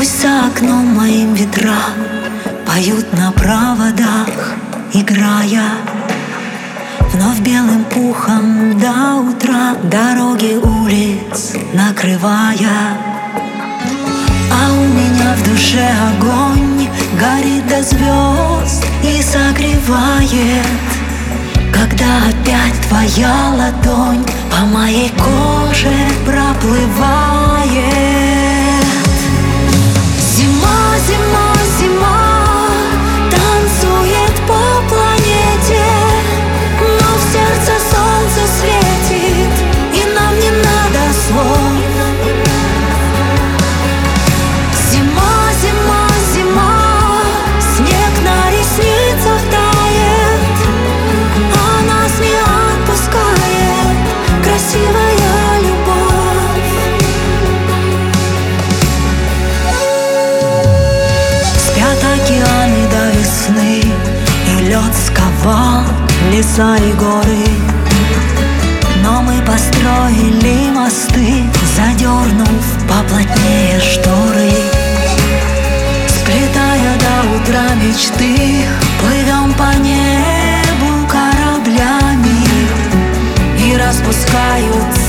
Пусть за окном моим ветра поют на проводах, играя вновь белым пухом до утра, дороги улиц накрывая. А у меня в душе огонь горит до звезд и согревает, когда опять твоя ладонь по моей коже проплывает. Зима, зима, зима танцует по планете, но в сердце солнце светит, и нам не надо слов. Зима, зима, зима, снег на ресницах тает, а нас не отпускает красивая любовь. Спят океаны до весны, и лед сковал леса и горы, но мы построили мосты, задернув поплотнее шторы. Сплетая до утра мечты, плывем по небу кораблями, и распускаются